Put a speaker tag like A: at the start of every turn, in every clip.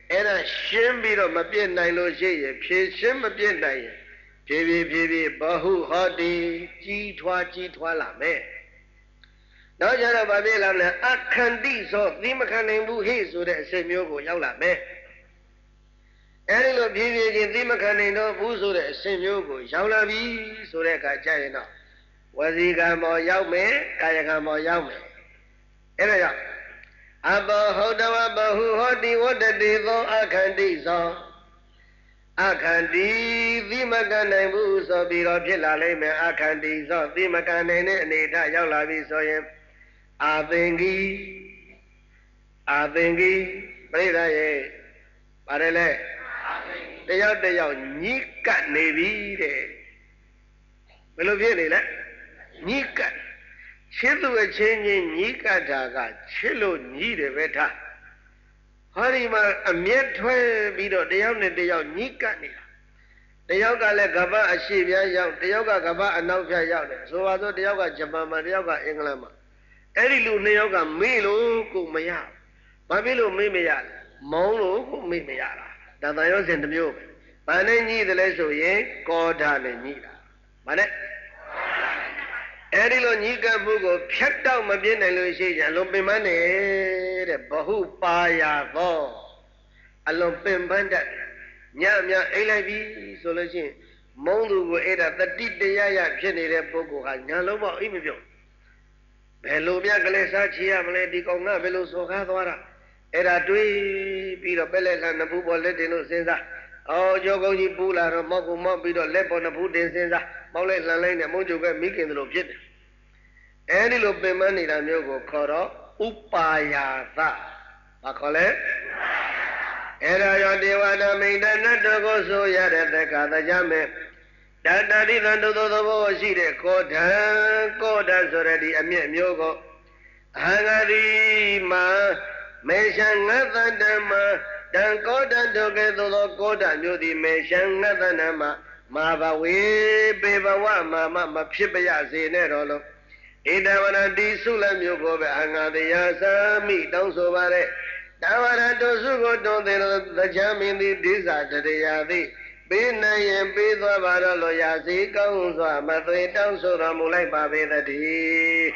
A: အဲ့ဒါရှင်းပြီးတော့မပြည့်နိုင်လို့ရှိရင်ဖြည့်ရှင်းမပြည့်နိုင်ရင်ဖြည်းဖြည်းဘဟုဟောတိကြီးထွားလာမယ်နောက်ကြတော့ဗာပြည့်လာမယ်အခန္တိသောသီမခံနိုင်ဘူးဟိဆိုတဲ့အစိတ်မျိုးကိုရောက်လာမယ်အဲ့ဒီလိုဖြည်းဖြည်းချင်းသီမခံနိုင်တော့ဘူးဆိုတဲ့အစိတ်မျိုးကိုရောက်လာပြီဆိုတဲ့အခါကျရင်တော့ဝစီကံပေါ်ရောက်မယ်ကာယကံပေါ်ရောက်မယ်အဲ့ဒါကြောင့်အဘောဟုတ်တဝဘဟုဟောတိဝတ္တတိသောအခန္တိသောအခန္တိသီမခံနိုင်ဘူးဆိုပြီးတော့ဖြစ်လာလိမ့်မယ်အခန္တိသောသီမခံနိုင်တဲ့အနေအထားရောက်လာပြီဆိုရင်အာသင်္ကိပြိဿရဲ့ပါတယ်လေတယောက်ညှိကပ်နေပြီတဲ့ဘယ်လိုဖြစ်နေလဲညှိကပ်ချစ်သူအချင်းချင်းညှိကပ်တာကချစ်လို့ညှိတယ်ပဲထားဟောဒီမှာအမျက်ထွက်ပြီးတော့တယောက်နဲ့တယောက်ညှိကပ်နေတာတယောက်ကလည်းကမ္ဘာအရှိပြားရောက်တယောက်ကကမ္ဘာအနောက်ပြားရောက်တယ်ဆိုပါစို့တယောက်ကဂျပန်မှာတယောက်ကအင်္ဂလန်မှာအဲ့ဒီလူနှစ်ယောက်ကမေ့လို့ကိုမရဘာဖြစ်လို့မေ့မရလဲမောင်းလို့ကိုမေ့မရတာဒါတန်ရောစဉ်တစ်မျိုးပဲဘာနဲ့ညှိတယ်လဲဆိုရင်ကောဓာနဲ့ညှိတာဘာနဲ့အဲ့ဒီလိုညှိကပ်မှုကိုဖြတ်တော့မပြည့်နိုင်လို့ရှိရင်အလုံးပင်ပန်းနေတဲ့ဘဟုပါရသောအလုံးပင်ပန်းတတ်ညအိတ်လိုက်ပြီဆိုလို့ရှိရင်မုံသူကိုအဲ့ဒါတတိတရားရဖြစ်နေတဲ့ပုဂ္ဂိုလ်ဟာညာလုံးပေါက်အိတ်မပြုတ်ဘယ်လိုမြကလေးစားချရမလဲဒီကောင်ကဘယ်လိုစော်ကားသွားတာအဲ့ဒါတွေးပြီးတော့ပဲလက်ခံနှစ်ဖူးပေါ်လက်တင်လို့စဉ်းစားအော်ကြောကုန်းကြီးပူလာတော့မောက်ကိုမောက်ပြီးတော့လက်ပေါ်နှစ်ဖူးတင်စဉ်းစားမောက်လိုက်လှန်လိုက်နဲ့မုံကြုတ်ကမိခင်တို့ဖြစ်တယ်အဲ့ဒီလိုပင်မနေတာမျိုးကိုခေါ်တော့ဥပါယာသဘာခေါ်လဲအဲ့ဒါရောဒေဝနာမိန်တနတ်တော်ကိုဆိုရတဲ့တက္ကသကြမဲ့တတတိသံတုသောသဘောရှိတဲ့ကောဓံဆိုတဲ့ဒီအမြင့်မျိုးကိုအဟံဂတိမှာမေရှံငသတ္တမတံကောဓံတို့ကဲ့သို့သောကောဓံမျိုးသည်မေရှံငသတ္တမမာဘဝေပေဘဝမှာမဖြစ်ပါရစေနဲ့တော့လို့ဣဒဝရတိစုလည်းမျိုးကိုပဲအငါတရားသာမိတောင်းဆိုပါတဲ့တဝရတုစုကိုတွန်းသေးလို့သချမင်းသည်ဒိသတရားသည်ပေးနိုင်ရင်ပေးသွားပါတော့လို့ရာစီကောင်းစွာမသွေတောင်းဆိုတော်မူလိုက်ပါပေသတည်း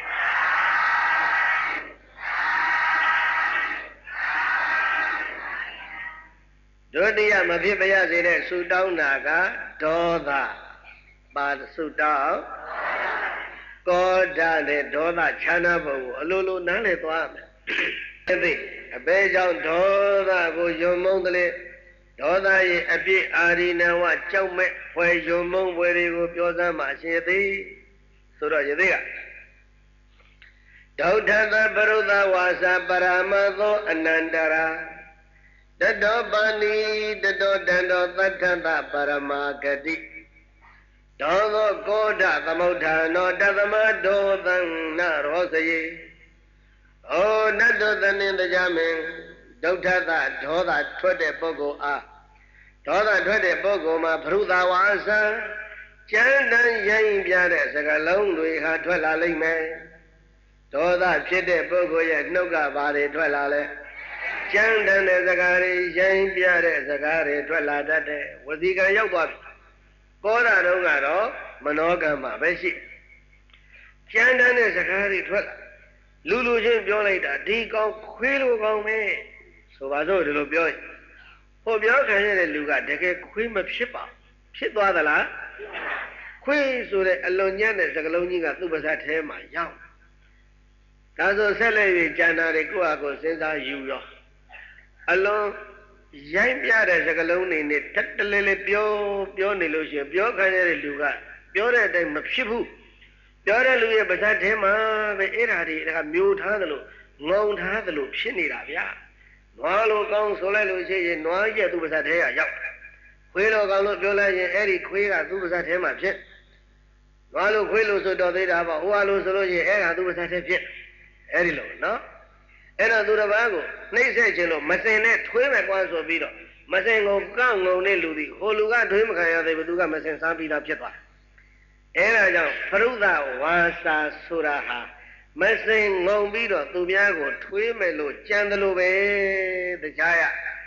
A: ဒုတိယမဖြစ်ပါရစေတဲ့ဆုတောင်းတာကဒေါသပါဆုတောင်းကောဓာနဲ့ဒေါသခြားနာပုံကိုအလိုလိုနားလည်သွားမယ်အဘဲကြောင့်ဒေါသကိုယုံမုန်းတယ်ဒေါသရဲ့အပြစ်အာရိနဝကြောက်မဲ့ဖွယ်ယုံမုန်းဖွယ်တွေကိုပြောစမ်းမှအရှင်သေးဆိုတော့ယသိကဒௌထသပရုသဝါစာပရမသောအနန္တရာတတောပါဏိတတောတန္တောသတ္ထသပရမဂတိဒေါသောကောဓသမုဋ္ဌာနောတသမဒောသံနရောစယေဩနတ္တသနင်တရားမင်းဒုဋ္ဌသဒေါသထွက်တဲ့ပုဂ္ဂိုလ်အားဒေါသထွက်တဲ့ပုဂ္ဂိုလ်မှာဘုရုသဝါစာကျမ်းတန်ရိုင်းပြတဲ့စကားလုံးတွေဟာထွက်လာလိမ့်မယ်ဒေါသဖြစ်တဲ့ပုဂ္ဂိုလ်ရဲ့နှုတ်ကဘာတွေထွက်လာလဲကျမ်းတန်တဲ့စကားတွေရိုင်းပြတဲ့စကားတွေထွက်လာတတ်တဲ့ဝစီကံရောက်သွားပြီကောဓာတုံးကတော့မနောကံမှာပဲရှိကျမ်းတန်တဲ့စကားတွေထွက်လာလူချင်းပြောလိုက်တာဒီကောင်ခွေးလိုကောင်ပဲဆိုပါစို့ဒီလိုပြောရင်ဟိုပြောခံရတဲ့လူကတကယ်ခွေးမဖြစ်ပါဖြစ်သွားသလားခွေးဆိုတဲ့အလွန်ညံ့တဲ့စကလုံးကြီးကသူ့ပါးစပ်ထဲမှာရောက်ဒါဆိုဆက်လက်၍ကျန်တာတွေကိုယ့်အကိုစဉ်းစားယူရောအလွန်ရိုင်းပြတဲ့စကလုံးတွေနဲ့တက်တလဲလဲပြောနေလို့ရှိရင်ပြောခံရတဲ့လူကပြောတဲ့အတိုင်းမဖြစ်ဘူးပြောတဲ့လူရဲ့ပါးစပ်ထဲမှာပဲအဲ့ဓာတွေဒါမျိုးထားသလိုငုံထားသလိုဖြစ်နေတာဗျာနွားလိုကောင်းဆိုလိုက်လို့ရှိရင်နွားရဲ့သူ့ပါးစပ်ထဲကရောက်ခွေးလိုကောင်းလို့ပြောလိုက်ရင်အဲ့ဒီခွေးကသူ့ပါးစပ်ထဲမှာဖြစ်နွားလိုခွေးလိုဆိုတော့သေးတာပေါ့ဟိုဟာလိုဆိုလို့ရှိရင်အဲ့ဒါသူ့ပါးစပ်ထဲဖြစ်အဲ့ဒီလိုနော်အဲ့တော့သူတစ်ပါးကိုနှိမ့်ဆက်ခြင်းလို့မစင်နဲ့ထွေးမဲ့ကွာဆိုပြီးတော့မစင်ကိုကောက်ငုံတဲ့လူသည်ဟိုလူကထွေးမခံရသေးဘူးသူကမစင်စားပြီးသားဖြစ်သွားအဲ့ဒါကြောင့်ပရုသဝါစာဆိုတာဟာမစင်ငုံပြီးတော့သူများကိုထွေးမဲ့လို့ကြံတယ်လို့ပဲတရားရ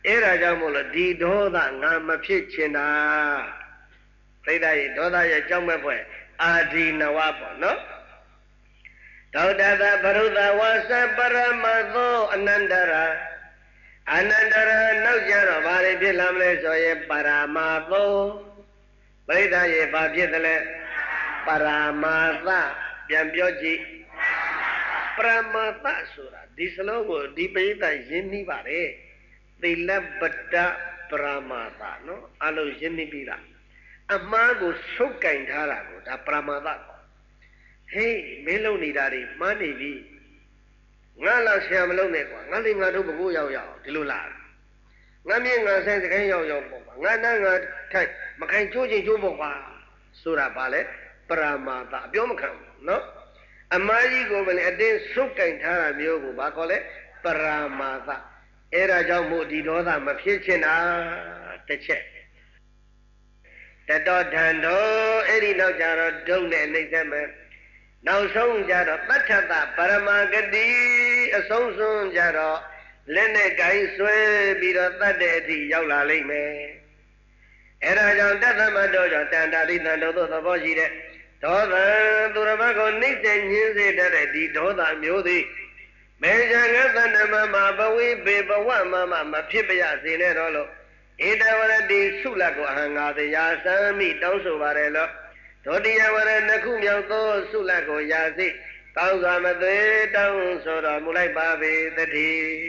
A: အဲ့ဒါကြောင့်မို့လို့ဒီဒေါသငါမဖြစ်ချင်တာပြိတ္တရဲ့ဒေါသရဲ့ကြောင့်မဲ့ဖွဲ့အာဒီနဝပေါ့နော်ဒေါတသပရုသဝါစပရမသောအနန္တရာအနန္တရာနောက်ကြတော့ဘာတွေဖြစ်လာမလဲဆိုရင်ပရမသောပြိတ္တရဲ့ဘာဖြစ်တယ်လဲပရမသပြန်ပြောကြည့်ပရမသဆိုတာဒီစလုံးကိုဒီပြိတ္တရင်းနှီးပါတယ်သီလပတ္တပရမသနော်အလုံးရင်းနှီးပြီးတာအမှားကိုဆုပ်ကင်ထားတာကိုဒါပရမသဟေးမင်းလုံနေတာတွေမှားနေပြီငါလောက်ဆရာမလုံနဲ့ကွာငါလေးငါတို့ဘကိုးရောက်ရောက်ဒီလိုလားငါမြင်ငါဆိုင်စခိုင်းရောက်ရောက်ပေါ့ကွာငါနာငါထိုက်မခိုင်ချိုးချင်းချိုးပေါ့ကွာဆိုတာပါလေပရမသအပြောမခံဘူးနော်အမှားကြီးကိုမလည်းအတင်းဆုပ်ကင်ထားတာမျိုးကိုဘာခေါ်လဲပရမသအဲ့ဒါကြောင့်မို့ဒီဒေါသမဖြစ်ချင်တာတစ်ချက်တတော်ထံတော်အဲ့ဒီနောက်ကြတော့ဒုံနဲ့နှိမ့်သက်မယ်နောက်ဆုံးကြတော့တထတပရမဂတိအဆုံးစွန်ကြတော့လက်နဲ့ကိုင်းဆွဲပြီးတော့တတ်တဲ့အထိရောက်လာလိမ့်မယ်အဲ့ဒါကြောင့်တသမတော်ကြောင့်တန်တာရိတန်တော်သို့သဘောရှိတဲ့ဒေါသသူရဘကိုနှိမ့်ဆက်ညင်းစေတတ်တဲ့ဒီဒေါသမျိုးသည်မေဇာကသန္တမမဘဝိပေဘဝမမဖြစ်ပြရစေနဲ့တော့လို့ဧတဝရတိဆုလကိုအဟံငါတရားသံမိတောင်းဆိုပါတယ်လို့ဒုတိယဝရနှစ်ခုမြောက်သောဆုလကိုရာစိတောင်းစွာမသွေတောင်းဆိုတော်မူလိုက်ပါပေသတည်း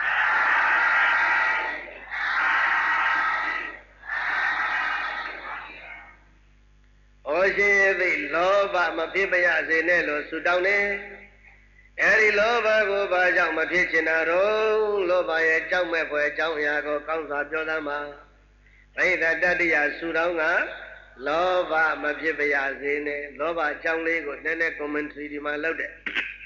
A: ဩရှင်သိလောဘမဖြစ်ပြရစေနဲ့လို့ဆုတောင်းနေအဲဒီလောဘကိုဘာကြောင့်မဖြစ်ချင်တာတော့လောဘရဲ့ကြောင့်မဲ့ဖွယ်ကြောင့်အရာကိုကောင်းစွာပြောသမှာဘိဓတတ္တိယဆုတောင်းကလောဘမဖြစ်ပြရစေနဲ့လောဘအကြောင်းလေးကိုနည်းနည်း commentary ဒီမှာလုပ်တယ်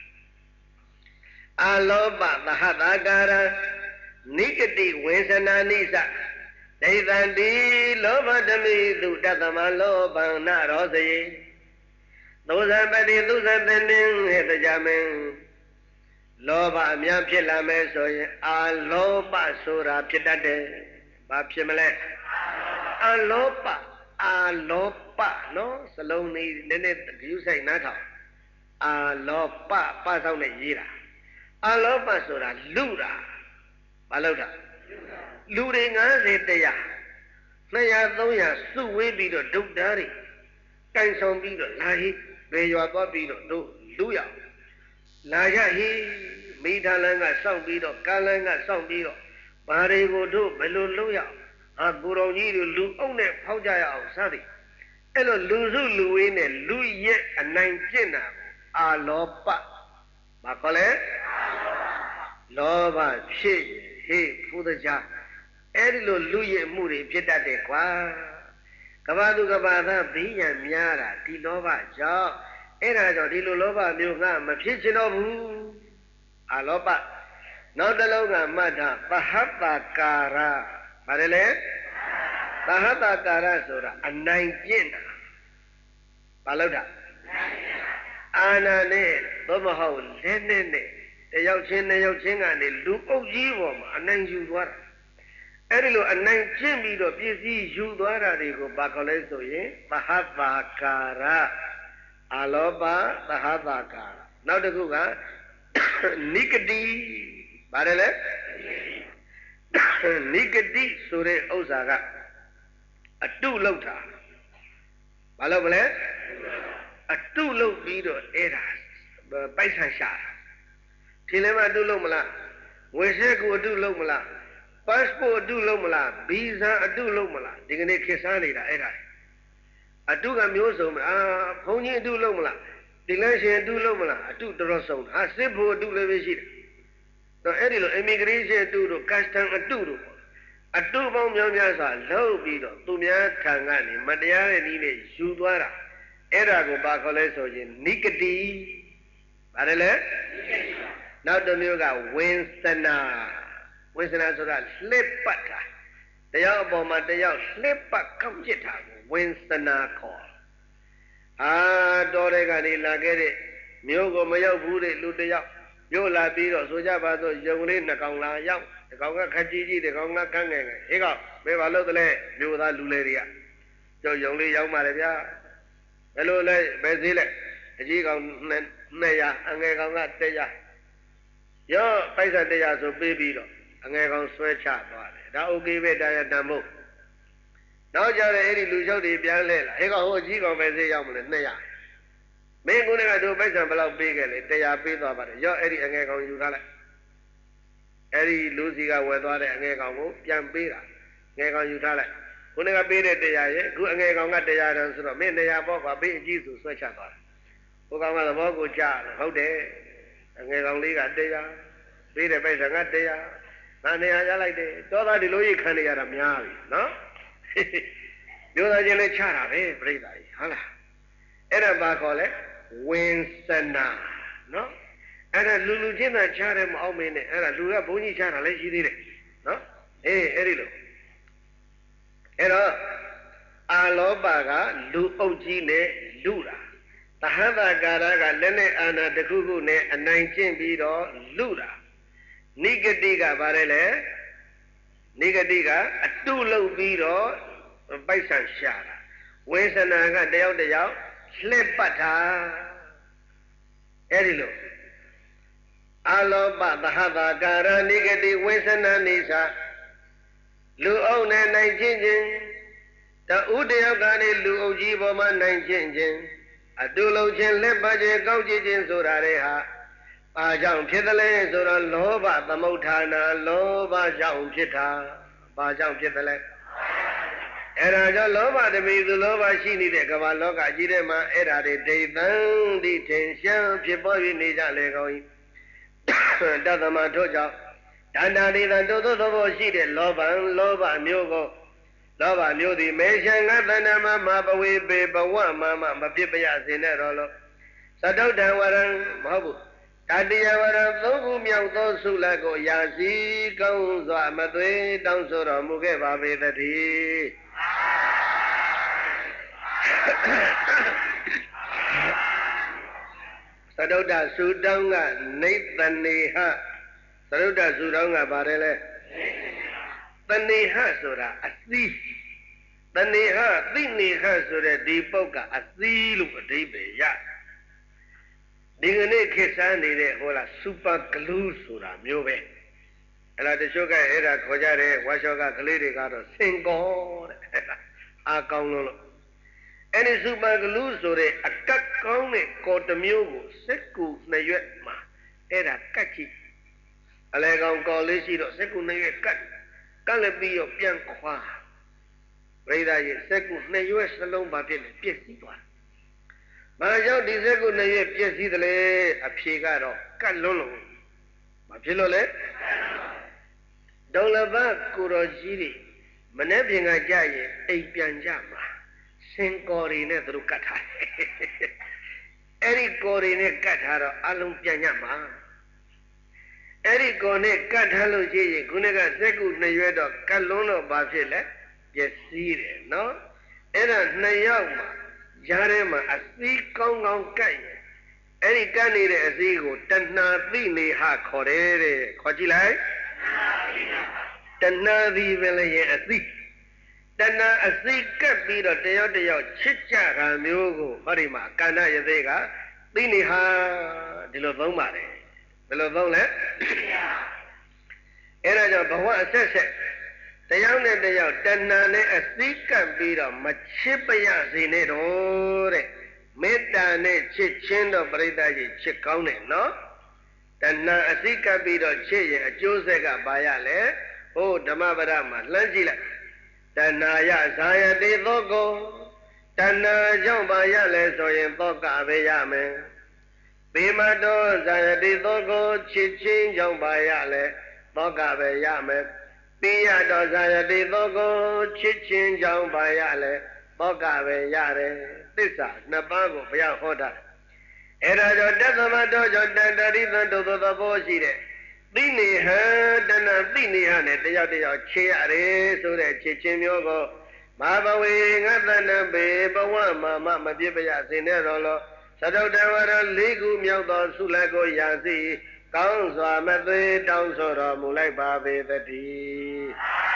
A: အလောဘသဟတကာရနိကတိဝေသနာနိစ္စဒိဋ္ဌံတိလောဘဓမိတုတသမလောဘံနရောစေသုဇံပတိသုဇံသင်္င်ဟေတကြမင်းလောဘအများဖြစ်လာမယ်ဆိုရင်အာလောဘဆိုတာဖြစ်တတ်တယ်ဘာဖြစ်မလဲအာလောဘအာလောဘနော်စလုံးနည်းနည်းနည်းဂရုစိုက်နားထောင်အာလောဘပဆောင်နဲ့ရေးတာအာလောဘဆိုတာလူတာမလုပ်တာလူတွေ90တရား200 300စုဝေးပြီးတော့ဒုက္ခတွေတိုင်ဆောင်ပြီးတော့လာဟိဘယ်ရွာသွားပြီးတော့တို့လူရလာရဟိမိသားလန်းကစောင့်ပြီးတော့ကားလန်းကစောင့်ပြီးတော့ဘာတွေကိုတို့ဘယ်လိုလုပ်ရအောင်ကိုတော်ကြီးတို့လူအုပ်နဲ့ဖောက်ကြရအောင်စသည်အဲ့လိုလူစုလူဝေးနဲ့လူရဲ့အနိုင်ကျင့်တာအာလောဘဘာခေါ်လဲလောဘဖြစ်ဟေ့ဘုဒ္ဓကြားအဲ့ဒီလိုလူရဲ့မှုတွေဖြစ်တတ်တယ်ကွာကဘာသူကဘာသာဘိညာများတာဒီလောဘကြောင့်အဲ့ဒါကြောင့်ဒီလိုလောဘမျိုးကမဖြစ်ချင်တော့ဘူးအာလောဘနောက်တစ်လုံးကမှတ်တာသဟတကာရပါတယ်လေသဟတကာရဆိုတာအနိုင်ကျင့်တာဘာလို့တာအာနာနဲ့သို့မဟုတ်လက်နဲ့တယောက်ချင်းနှစ်ယောက်ချင်းကနေလူအုပ်ကြီးပေါ်မှာအနိုင်ယူသွားတာအဲ့ဒီလိုအနိုင်ကျင့်ပြီးတော့ပစ္စည်းယူသွားတာတွေကိုဘာခေါ်လဲဆိုရင်သဟတကာရအာလောဘသဟတကာရနောက်တစ်ခုကနိကတိပါတယ်လေနိကတိဆိုတဲ့ဥစ္စာကအတုလောက်တာဘာလို့မလဲအတုလောက်ပြီးတော့အဲ့ဒါပိုက်ဆံရှာတာဒီလည်းမအတုလောက်မလားဝေရှက်ကိုအတုလောက်မလား passport အတုလောက်မလား visa အတုလောက်မလားဒီကနေ့ခေတ်စားနေတာအဲ့ဒါအတုကမျိုးစုံဘုန်းကြီးအတုလောက်မလားဒီလရှင်အတုလောက်မလားအတုတော်တော်ဆုံးဟာစစ်ဖို့အတုလည်းပဲရှိတယ်တော့အဲ့ဒီလို immigration အတုတို့ custom အတုတို့အတုပေါင်းများများစွာလောက်ပြီးတော့သူများထံကနေမတရားတဲ့နည်းနဲ့ယူသွားတာအဲ့ဒါကိုဘာခေါ်လဲဆိုရင်နိကတိပါတယ်လေနောက်တစ်မျိုးကဝိသနာဝိသနာဆိုတာလှစ်ပတ်တာတယောက်အပေါ်မှာတယောက်လှစ်ပတ်ကောက်ကျစ်တာကိုဝိသနာခေါ်တော်တဲ့ကနေလာခဲ့တဲ့မြို့ကိုမရောက်ဘူးတဲ့လူတယောက်မြို့လာပြီးတော့ဆိုကြပါစို့ရုံလေး2ကောင်လာရောက်ဒီကောင်ကခက်ကြီးကြီးဒီကောင်ကခန်းငယ်ငယ်ဟေးကောင်ဘယ်ဘာလို့တလဲမျိုးသားလူလေးတွေကကြောက်ယုံလေးရောက်ပါလေဗျာဘယ်လိုလဲဘယ်သေးလဲအကြီးကောင်200အငယ်ကောင်က100ရောပိုက်ဆံ100ဆိုပေးပြီးတော့အငယ်ကောင်ဆွဲချသွားတယ်ဒါโอเคပဲတရားတန်ဖို့နောက်ကြတဲ့အဲ့ဒီလူချုပ်တွေပြန်လဲလာဟေးကောင်ဟိုအကြီးကောင်ပဲသေးရောက်မလဲ200မင်းကုန်းကတို့ပိုက်ဆံဘယ်လောက်ပေးခဲ့လဲ100ပေးသွားပါတယ်ရောအဲ့ဒီအငယ်ကောင်ယူထားလိုက်အဲ့ဒီလူစီကဝယ်သွားတဲ့အငယ်ကောင်ကိုပြန်ပေးတာငယ်ကောင်ယူထားလိုက်ခုနကပေးတဲ့100ရဲ့အခုအငယ်ကောင်က100တန်းဆိုတော့မင်း100ပေါ့ကွာပေးအကြီးစုဆွဲချသွားတယ်ဟိုကောင်ကသဘောကိုကြားတယ်ဟုတ်တယ်အငယ်ကောင်လေးက100ပေးတဲ့ပိုက်ဆံက100ငါ200ရလိုက်တယ်တောသားဒီလိုကြီးခံနေရတာများပြီနော်မျိုးသားချင်းလည်းချတာပဲပြိဿကြီးဟုတ်လားအဲ့ဒါဘာခေါ်လဲဝင်းစနာနော်အဲ့ဒါလူချင်းသာချတယ်မအောင်မင်းနဲ့အဲ့ဒါလူကဘုန်းကြီးချတာလည်းရှိသေးတယ်နော်အဲ့ဒီလိုအဲ့တော့အာလောဘကလူအုပ်ကြီးနဲ့လူတာသဟတကာရကလက်နဲ့အာဏာတစ်ခုခုနဲ့အနိုင်ကျင့်ပြီးတော့လူတာနိဂတိကဘာလဲလဲနိဂတိကအတုလုပ်ပြီးတော့ပိုက်ဆံရှာတာဝေစနာကတယောက်လှက်ပတ်တာအဲ့ဒီလိုအာလောဘသဟတကာရနိဂတိဝေစနာနိသလူအုပ်နဲ့နိုင်ချင်းချင်းတူတယောက်ကနေလူအုပ်ကြီးပေါ်မှာနိုင်ချင်းချင်းအတူလုံးချင်းလက်ပတ်ချင်းကောက်ကြည့်ချင်းဆိုတာတွေဟာဘာကြောင့်ဖြစ်သလဲဆိုတော့လောဘသမုဋ္ဌာနာလောဘကြောင့်ဖြစ်တာဘာကြောင့်ဖြစ်သလဲအဲ့ဒါကြောင့်လောဘတမီသူလောဘရှိနေတဲ့ကမ္ဘာလောကကြီးထဲမှာအဲ့ဓာတွေဒိဋ္ဌံဒီထင်ရှားဖြစ်ပေါ်ပြီးနေကြလေကောင်းတသမတို့ကြောင့်တဏ္ဍာရိသံတို့သောဘောရှိတဲ့လောဘမျိုးကိုလောဘမျိုးသည်မေရှံငါတဏ္ဍမမပဝေပေဘဝမမဖြစ်ပရစေနဲ့တော့လို့သတုဋ္ဌံဝရံမဟုတ်ဘူးတတိယဝရံသုံးခုမြောက်သောဆုလကိုရာစီကောင်းစွာမသွေတောင်းဆိုတော်မူခဲ့ပါပေသတည်းသတုဋ္ဌဆုတောင်းကနိသနေဟသရုဒ္ဓစုတော်ကပါတယ်လဲတဏိဟဆိုတာအသီးတဏိဟသိနေဟဆိုတဲ့ဒီပုဂ္ဂအသီးလို့အဓိပ္ပာယ်ရဒီကနေ့ခေတ်စားနေတဲ့ဟိုလားစူပါဂလူးဆိုတာမျိုးပဲအဲ့ဒါတချို့ကအဲ့ဒါခေါ်ကြတဲ့ဝါရှော့ကကလေးတွေကတော့စင်ကောတဲ့အာကောင်းလို့အဲ့ဒီစူပါဂလူးဆိုတဲ့အကတ်ကောင်းတဲ့ကော်တမျိုးကိုစက်ကူနှစ်ရွက်မှာအဲ့ဒါကတ်ကြည့်အလဲကောင်ကော်လေးရှိတော့စက်ကူနှစ်ရွက်ကတ်လည်းပြီးတော့ပြန်ခွာပြိဿရဲ့စက်ကူနှစ်ရွက်စလုံးပါဖြစ်နေပြည့်စည်သွား။ဘာကြောင့်ဒီစက်ကူနှစ်ရွက်ပြည့်စည်တယ်လဲအဖြေကတော့ကတ်လွန်းလို့မဖြစ်လို့လဲဒုံလဘကိုရောကြီးတွေမနေ့ပြင်ကကြရင်အိမ်ပြန်ကြမှာစင်ကော်တွေနဲ့သူတို့ကတ်ထားတယ်။အဲ့ဒီကော်တွေနဲ့ကတ်ထားတော့အလုံးပြန်ကြမှာအဲ့ဒီကောနဲ့ကတ်ထားလို့ရှိရင်ခုနကစက်ကူနှစ်ရွက်တော့ကတ်လုံးတော့ဘာဖြစ်လဲပျက်စီးတယ်နော်အဲ့ဒါနှစ်ယောက်မှာကြားထဲမှာအစည်းကောင်းကောင်းကတ်ရင်အဲ့ဒီကတ်နေတဲ့အစည်းကိုတဏှာသိနေဟခေါ်တယ်တဲ့ခေါ်ကြည့်လိုက်တဏှာသိပဲလေရဲ့အစည်းတဏှာအစည်းကတ်ပြီးတော့တယောက်ချစ်ကြတာမျိုးကိုဟောဒီမှာကန္နရသေးကသိနေဟဒီလိုသုံးပါတယ်ဘယ်လိုသုံးလဲအဲ့ဒါကြောင့်ဘဝအဆက်ဆက်တယောက်နဲ့တယောက်တဏှာနဲ့အစည်းကပ်ပြီးတော့မချစ်ပရစေနဲ့တော့တဲ့မေတ္တာနဲ့ချစ်ချင်းတော့ပရိသတ်ကြီးချစ်ကောင်းတယ်နော်တဏှာအစည်းကပ်ပြီးတော့ချစ်ရင်အကျိုးဆက်ကဘာရလဲဟိုဓမ္မပဒမှာလှမ်းကြည့်လိုက်တဏှာယဇာယတိသောကောတဏှာကြောင့်ဘာရလဲဆိုရင်သောကပဲရမယ်ပေမတော်ဇာယတိသောကိုချစ်ချင်းကြောင့်ပါရလဲသောကပဲရမယ်ပိယတော်ဇာယတိသောကိုချစ်ချင်းကြောင့်ပါရလဲသောကပဲရတယ်သစ္စာနှစ်ပါးကိုဘုရားဟောတာအဲ့ဒါကြောင့်တသမတော်ကြောင့်တတရိသံတို့သောသဘောရှိတဲ့သိနေဟံတဏသိနေဟနဲ့တယောက်ချေရတယ်ဆိုတဲ့ချစ်ချင်းမျိုးကိုမဘဝေငါတဏပေဘဝမပြစ်ပရစေနဲ့တော်လို့သတုတ္တဝရ၄ခုမြောက်သောဆုလက်ကိုရာစီကောင်းစွာမသွေတောင်းဆိုတော်မူလိုက်ပါပေသတည်း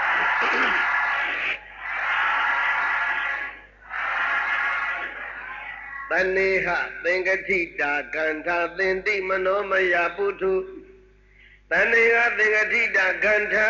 A: တဏိဟသင်္ကတိတာကန္ထာသင်တိမနောမယပုထုတဏိဟသင်္ကတိတာကန္ထာ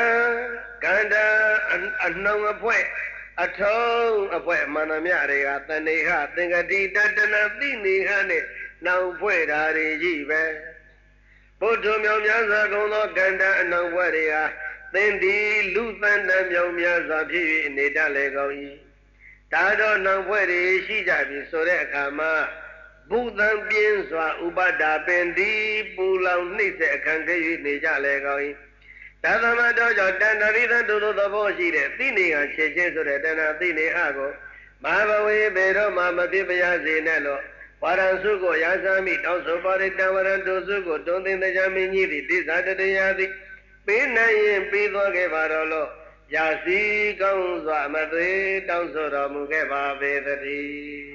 A: အနှောင်အဖွဲအထုံးအဖွဲအမှန်မြတွေကတဏိဟသင်္ကတိတတနာသိနေဟနဲ့နောင်ဖွဲတာတွေကြီးပဲဘုဒ္ဓမြောင်များစွာကုန်သောကန္တာအနှောင်ဖွဲတွေဟာသင်ဒီလူသန္တမြောင်များစွာဖြစ်၍နေတတ်လေကုန်၏ဒါတော့နောင်ဖွဲတွေရှိကြပြီဆိုတဲ့အခါမှာဘုသံပြင်းစွာဥပဒါပင်ဒီပူလောင်နှိမ့်တဲ့အခန့်က၍နေကြလေကုန်၏ဒါသမတော်ကြောင့်တဏ္ဍရိသတို့သောသဘောရှိတဲ့သိနေဟခြေချင်းဆိုတဲ့တဏ္ဍသိနေဟကိုမဟာဘဝေဘေတော့မှမဖြစ်ပါစေနဲ့လို့ဝါရံစုကိုရာဇာမိတောင်းဆိုပါရတဝရံတို့စုကိုတွန်းသိတရားမင်းကြီးသည်တိဇာတတရားသည်ပေးနိုင်ရင်ပြီးသွားခဲ့ပါတော့လို့ရာစီကောင်းစွာမသွေတောင်းဆိုတော်မူခဲ့ပါပေသတည်း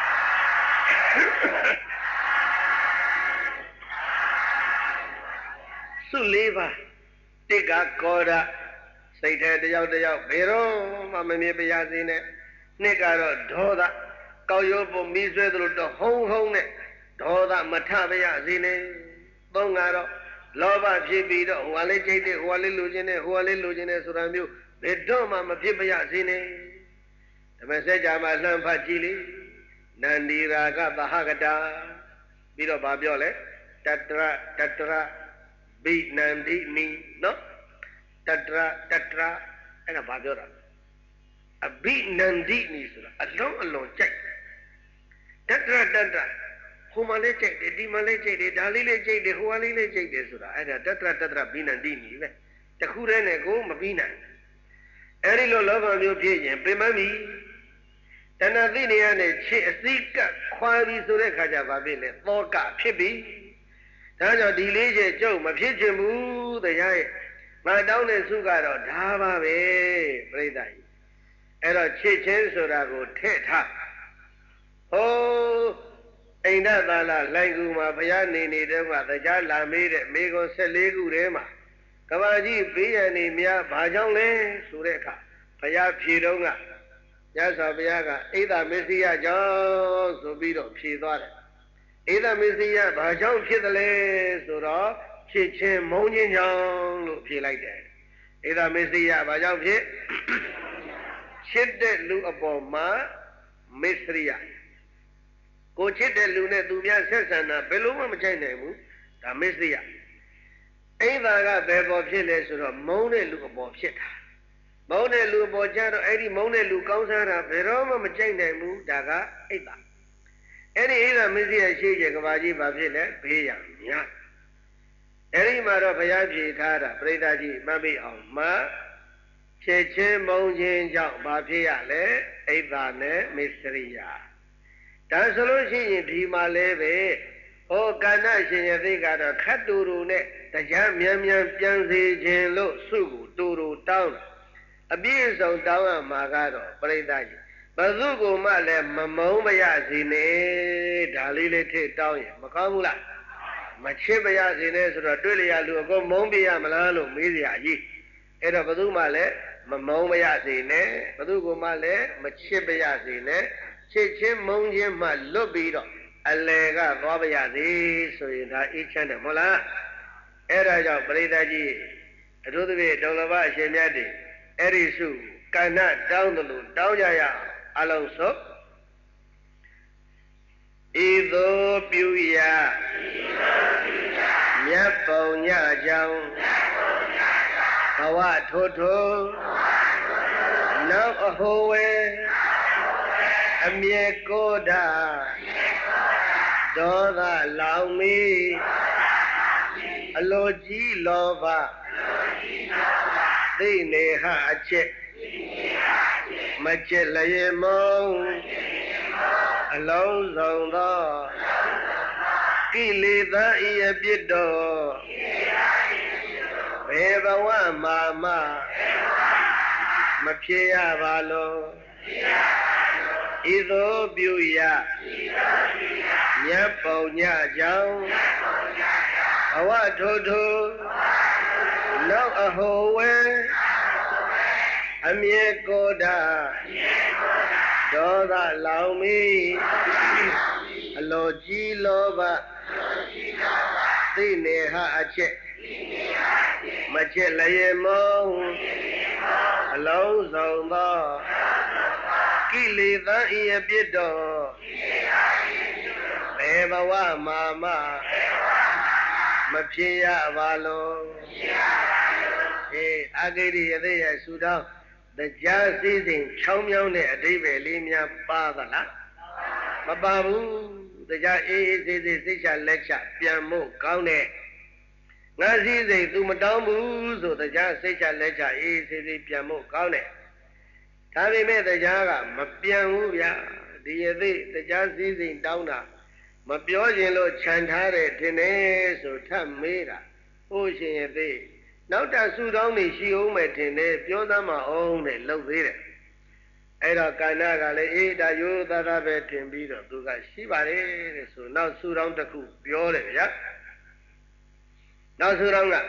A: စုလေးပါတိကကောရစိတ်ထဲတယောက်တယောက်ဘယ်တော့မှမမြင်ပါစေနဲ့နှစ်ကတော့ဒေါသကောက်ရိုးပုံမီးဆွဲသလိုတော့ဟုံးနဲ့ဒေါသမထပါရစေနဲ့သုံးကတော့လောဘဖြစ်ပြီးတော့ဟိုကလေးကြိတ်တဲ့ဟိုကလေးလူချင်းနဲ့ဟိုကလေးလူချင်းနဲ့ဆိုတာမျိုးဘယ်တော့မှမဖြစ်ပါရစေနဲ့ဓမ္မစကြာမှာလှမ်းဖတ်ကြည့်လေနန္ဒီရာဂသဟကတာပြီးတော့ဗာပြောလဲတတရဘိနန္ဒီနီနော်တတရအဲ့ဒါဗာပြောတာအဘိနန္ဒီနီဆိုတာအလုံးကြိုက်တတရဟိုမှာလေးကြိုက်တယ်ဒီမှာလေးကြိုက်တယ်ဒါလေးလေးကြိုက်တယ်ဟိုကလေးလေးကြိုက်တယ်ဆိုတာအဲ့ဒါတတရဘိနန္ဒီနီပဲတခုတည်းနဲ့ကိုမပြီးနိုင်အဲ့ဒီလိုလောဘမျိုးဖြစ်ရင်ပင်မပြီတဏှာသိနေရတဲ့ချစ်အစိကခွာပြီဆိုတဲ့ခါကျဘာဖြစ်လဲသောကဖြစ်ပြီဒါကြောင့်ဒီလေးချက်ကြုံမဖြစ်ချင်ဘူးတရားရဲ့ငါတောင်းတဲ့စုကတော့ဒါပါပဲပြိဿကြီးအဲ့တော့ချစ်ချင်းဆိုတာကိုထည့်ထားဟိုးအိန္ဒသာလလိုင်ကူမှာဘုရားနေနေတဲ့ကတရားလာမေးတဲ့မေကွန်14ခုထဲမှာကဘာကြီးဘေးရန်နေများဘာကြောင့်လဲဆိုတဲ့အခါဘုရားဖြေတော့ကညစွာဘုရားကဣဒ္ဓမစ္စည်းကြောင့်ဆိုပြီးတော့ဖြေသွားတယ်ဣဒ္ဓမစ္စည်းဘာကြောင့်ဖြစ်တယ်လဲဆိုတော့ဖြစ်ချင်းမုန်းခြင်းကြောင့်လို့ဖြေလိုက်တယ်ဣဒ္ဓမစ္စည်းဘာကြောင့်ဖြစ်ချစ်တဲ့လူအပေါ်မှာမစ္စရိယကိုချစ်တဲ့လူနဲ့သူများဆက်ဆံတာဘယ်လိုမှမချိုက်နိုင်ဘူးဒါမစ္စရိယဣဒ္ဓကဘယ်ပေါ်ဖြစ်လဲဆိုတော့မုန်းတဲ့လူအပေါ်ဖြစ်တာမုန်းတဲ့လူအပေါ်ကြတော့အဲ့ဒီမုန်းတဲ့လူကောင်းစားတာဘယ်တော့မှမချိုက်နိုင်ဘူးဒါကဣဒ္ဓအဲ့ဒီဣဒ္ဓမစ္စရိယရှိချင်ကဘာကြီးဘာဖြစ်လဲဘေးရန်များအဲ့ဒီမှာတော့ဘုရားဖြေထားတာပြိဿကြီးမှတ်မိအောင်မှဖြစ်ချင်းမုန်းခြင်းကြောင့်ဘာဖြစ်ရလဲဣဒ္ဓနဲ့မစ္စရိယဒါဆိုလို့ရှိရင်ဒီမှာလည်းပဲဟောကဏ္ဍရှင်ရသိကတော့ခတ်တူတူနဲ့တရားမြန်ပြန်စေခြင်းလို့စုကိုတူတူတောင်းအပြည့်စုံတောင်းရမှာကတော့ပြိဿကြီးဘသူကမှလည်းမမုန်းမရစေနဲ့ဒါလေးထည့်တောင်းရင်မကောင်းဘူးလားမချစ်မရစေနဲ့ဆိုတော့တွေ့လျာလူအကုန်မုန်းပြရမလားလို့မေးစရာကြီးအဲ့တော့ဘသူမှလည်းမမုန်းမရစေနဲ့ဘသူကမှလည်းမချစ်မရစေနဲ့ချစ်ချင်းမုန်းခြင်းမှလွတ်ပြီးတော့အလယ်ကသွားပါရစေဆိုရင်ဒါအေးချမ်းတယ်မဟုတ်လားအဲ့ဒါကြောင့်ပရိသတ်ကြီးအထူးသဖြင့်ဒေါလဘအရှင်မြတ်တွေအဲ့ဒီစုကဏ္ဍတောင်းတယ်လို့တောင်းကြရအလုံးစုံဤသို့ပြုရမြတ်ပုံညကြောင့်ဘဝထိုးနောက်အဟိုဝဲအမြဲကိုဓာဒေါသလောင်မီအလိုကြီးလောဘသိနေဟအချက်မချစ်လျင်မုံအလုံးစုံသောကိလေသာဤအပြစ်တော်ဘေဘဝမှာမဖြစ်ရပါလို့ဤသို့ပြုရမြတ်ပုံညကြောင့်ဘဝထိုးထိုးနောက်အဟိုဝဲအမြဲကိုယ်တာဒေါသလောင်မီအလိုကြီးလောဘသိနေဟာအချက်မချက်လျင်မုံအလုံးစုံသောကိလေသာဤအပြစ်တော်ဘေဘဝမှာမဖြစ်ရပါလုံးအေးအဂိရိယသေးရဲ့ဆုတောင်းတရားစည်းစိမ်ချောင်းမြောင်းတဲ့အဓိပ္ပာယ်လေးများပါသလားမပါဘူးတရားအေးအေးသေးသေးစိတ်ချလက်ချပြန်ဖို့ကောင်းတဲ့ငါစည်းစိမ် तू မတောင်းဘူးဆိုတရားစိတ်ချလက်ချအေးအေးသေးသေးပြန်ဖို့ကောင်းတယ်ဒါပေမဲ့တရားကမပြန်ဘူးဗျာဒီရသေးတရားစည်းစိမ်တောင်းတာမပြောခြင်းလို့ခြံထားတယ်ထင်တယ်ဆိုထပ်မေးတာဟိုရှင်ရသေးနောက်တဆူတောင်းနေရှိအောင်မယ်ထင်တယ်ပြောသားမအောင်တဲ့လှုပ်သေးတယ်အဲ့တော့ကန္နာကလည်းအေးဒါရိုးသားသားပဲထင်ပြီးတော့သူကရှိပါတယ်တဲ့ဆိုနောက်ဆူတောင်းတစ်ခုပြောတယ်ဗျာနောက်ဆူတောင်းက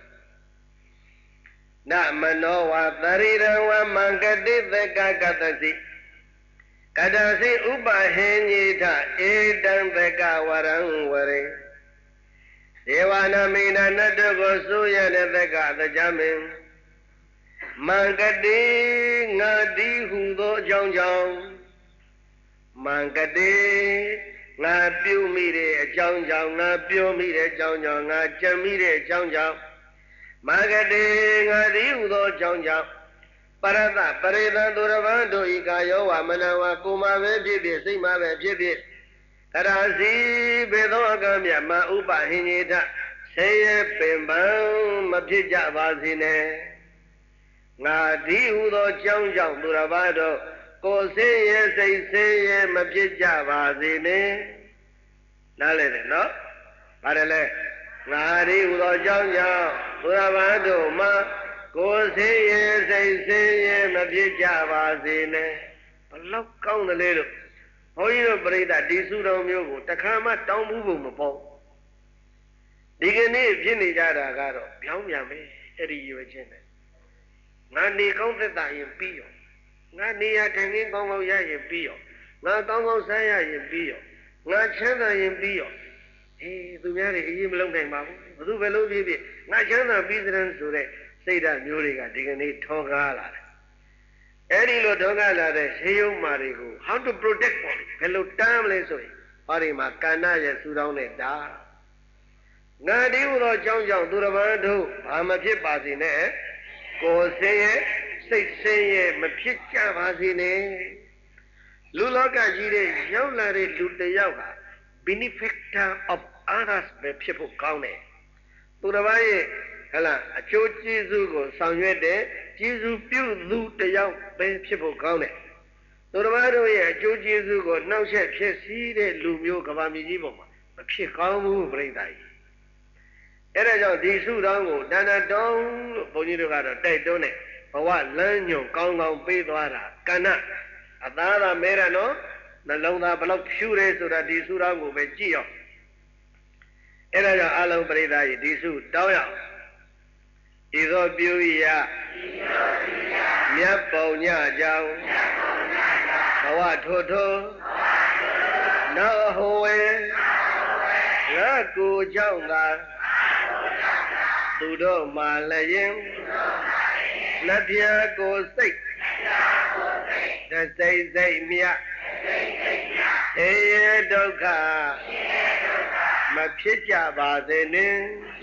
A: နမနောဝသရိရဝမံကတိသကကတစီကတစီဥပဟိညိထဧတံသကဝရံဝရေဒေဝနာမိနာနတကိုဆိုရတဲ့သကသကြမင်းမံကတိငါတိဟုသောအကြောင်းကြောင့်မံကတိငါပြုမိတဲ့အကြောင်းကြောင့်ငါပြောမိတဲ့အကြောင်းကြောင့်ငါကြံမိတဲ့အကြောင်းကြောင့်မံကတိငါတိဟုသောအကြောင်းကြောင့်ပရတပရိသံသူရဝံတို့ဤကာယောဝမနဝကိုမပဲဖြစ်ဖြစ်စိတ်မပဲဖြစ်ဖြစ်ကရာစီဘေသောအကံမြတ်မဥပဟိညေထဆင်းရဲပင်ပန်းမဖြစ်ကြပါစေနဲ့ငါဒီဟုသောကြောင်းကြောင့်သူတော်ဘာတို့ကိုယ်ဆင်းရဲစိတ်ဆင်းရဲမဖြစ်ကြပါစေနဲ့နားလည်တယ်နော်ဘာလဲငါဒီဟုသောကြောင်းကြောင့်သူတော်ဘာတို့မှာကိုယ်ဆင်းရဲစိတ်ဆင်းရဲမဖြစ်ကြပါစေနဲ့ဘလောက်ကောင်းတယ်လေလို့ဘုန်းကြီးတို့ပြိဿဒီစုတော်မျိုးကိုတခါမှတောင်းမှုဖို့မပေါ့ဒီကနေ့ဖြစ်နေကြတာကတော့ပြောင်းပြန်ပဲအဲ့ဒီရွယ်ချင်းနဲ့ငါနေကောင်းသက်သာရင်ပြီးရောငါနေရထိုင်ခင်းကောင်းကောင်းရရင်ပြီးရောငါကောင်းကောင်းဆန်းရရင်ပြီးရောငါချမ်းသာရင်ပြီးရောအေးသူများတွေအရေးမလုံးနိုင်ပါဘူးဘယ်သူပဲလို့ဖြစ်ဖြစ်ငါချမ်းသာပြီးတဲ့ဆိုတဲ့စိတ်ဓာတ်မျိုးတွေကဒီကနေ့ထောကားလာတယ်အဲ့ဒီလိုထောကားလာတဲ့ရှေးယုံမာတွေကို how to protect ပေါ့ဘယ်လိုတမ်းမလဲဆိုရင်ဟောဒီမှာကန္နရဲ့ဆူတောင်းတဲ့တာငါဒီဟူသောအကြောင်းကြောင့်သူတော်ဘာတို့ဘာမဖြစ်ပါစေနဲ့ကိုယ်ဆင်းရဲစိတ်ဆင်းရဲမဖြစ်ကြပါစေနဲ့လူလောကကြီးတဲ့ရောက်လာတဲ့လူတစ်ယောက်ဟာ benefactor of others ပဲဖြစ်ဖို့ကောင်းတယ်သူတော်ဘာရဲ့ဟလာအကျိုးကျေးဇူးကိုဆောင်ရွက်တဲ့ကျေးဇူးပြုသူတစ်ယောက်ပဲဖြစ်ဖို့ကောင်းတယ်သူတော်ဘာတို့ရဲ့အကျိုးကျေးဇူးကိုနှောက်ယှက်ဖြစ်စည်းတဲ့လူမျိုးကဘာမြေကြီးပေါ်မှာမဖြစ်ကောင်းဘူးပြိဿကြီးအဲ့ဒါကြောင့်ဒီစုတောင်းကိုတဏ္ဍတောင်းလို့ဘုန်းကြီးတို့ကတော့တိုက်တွန်းတယ်ဘဝလမ်းညွန်ကောင်းကောင်းပေးသွားတာကဏ္ဍအသားသာမဲရနော်နှလုံးသားဘလောက်ဖြူတယ်ဆိုတာဒီစုတောင်းကိုပဲကြည့်အောင်အဲ့ဒါကြောင့်အလုံးပရိသတ်ကြီးဒီစုတောင်းရအောင်ဤသို့ပြုရမြတ်ပုံညကြောင့်ဘဝထိုးထိုးနောက်ဟိုဝဲငါကိုကြောင့်သာသူတို့မှလည်းရင်လက်ပြကိုစိတ်တစိတ်စိတ်မြတ်အေးဒုက္ခမဖြစ်ကြပါစေနဲ့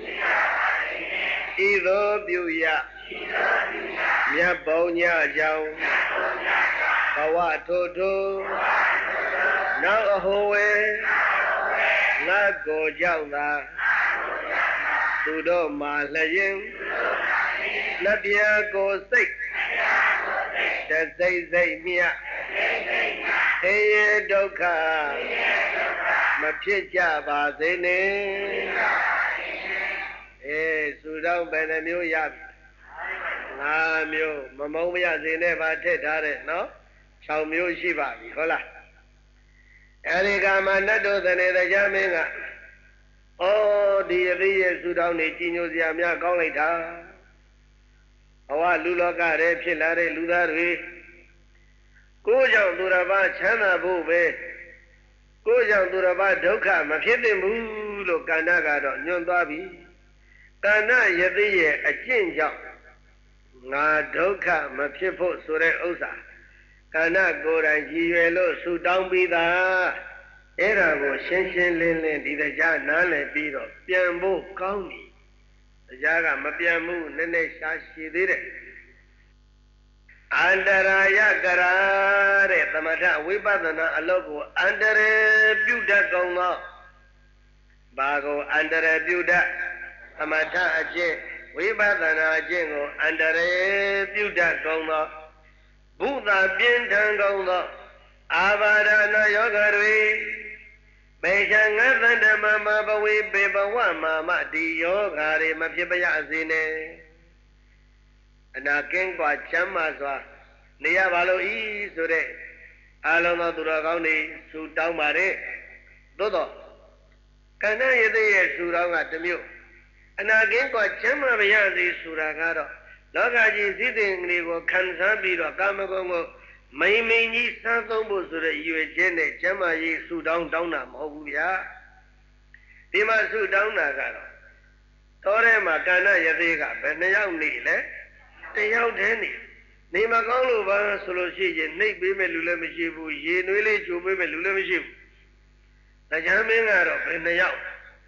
A: ဤသို့ပြုရမြတ်ဘုံညကြောင့်ဘဝထိုးထိုးနောက်အဟိုဝဲငါကိုကြောင့်သာသူတို့မှလည်းရင်လက်ပြကိုစိတ်တစိတ်စိတ်မြတ်အေးဒုက္ခမဖြစ်ကြပါစေနဲ့အေးစုတော်ဘယ်နှမျိုးရပြီ5မျိုးမမုံမရစေနဲ့ပါထည့်ထားတဲ့နော်6မျိုးရှိပါပြီဟုတ်လားအဲဒီကမှနတ်တို့သနေတရားမင်းကဘဒီယသိရဲ့ဆူတောင်းနေကြီးညိုစရာများကောင်းလိုက်တာဘဝလူလောကထဲဖြစ်လာတဲ့လူသားတွေကိုကြောင့်သူတစ်ပါးချမ်းသာဖို့ပဲကိုကြောင့်သူတစ်ပါးဒုက္ခမဖြစ်သင့်ဘူးလို့ကန္နာကတော့ညွှန်သွားပြီကန္နာယသိရဲ့အကျင့်ကြောင့်ငါဒုက္ခမဖြစ်ဖို့ဆိုတဲ့ဥစ္စာကန္နာကိုယ်တိုင်ကြည်ရွယ်လို့ဆူတောင်းပြီးသားအဲ့ဒါကိုရှင်းရှင်းလင်းလင်းဒီတရားနားလည်ပြီးတော့ပြန်ဖို့ကောင်းပြီတရားကမပြန်ဘူးနည်းနည်းရှားရှည်သေးတယ်အန္တရာယကရာတဲ့သမထဝိပဿနာအလုပ်ကိုအန္တရာယ်ပြုတတ်ကုန်သောဘာကိုအန္တရာယ်ပြုတတ်သမထအကျင့်ဝိပဿနာအကျင့်ကိုအန္တရာယ်ပြုတတ်ကုန်သောဘုဒ္ဓပြင်းထန်ကုန်သောအာဘာဒနာယောဂတွေပေချံငါသန္တမမဘဝေပေဘဝမာမဒီယောဂါတွေမဖြစ်ပါရစေနဲ့အနာကင်းกว่าချမ်းသာစွာနေရပါလို့ဤဆိုတဲ့အာလုံးသောသူတော်ကောင်းတွေဆူတောင်းပါတယ်သို့တော့ကန္နယသိရဲ့ဆူတောင်းကတစ်မျိုးအနာကင်းกว่าချမ်းသာပါရစေဆိုတာကတော့လောကကြီးစည်းစိမ်ကလေးကိုခံစားပြီးတော့ကာမဂုဏ်ကိုမိန်မိန်ကြီးစားသုံးဖို့ဆိုတဲ့ရွေချင်းနဲ့ကျမ်းမာရေးဆူတောင်းတာမဟုတ်ဘူးဗျာဒီမှာဆူတောင်းတာကတော့သောထဲမှာကန္နယသိကဘယ်နှယောက်နေလဲတယောက်တည်းနေမကောင်းလို့ပါဆိုလို့ရှိရင်နှိပ်ပေးမဲ့လူလည်းမရှိဘူးရေနွေးလေးချိုပေးမဲ့လူလည်းမရှိဘူးတရားမင်းကတော့ဘယ်နှယောက်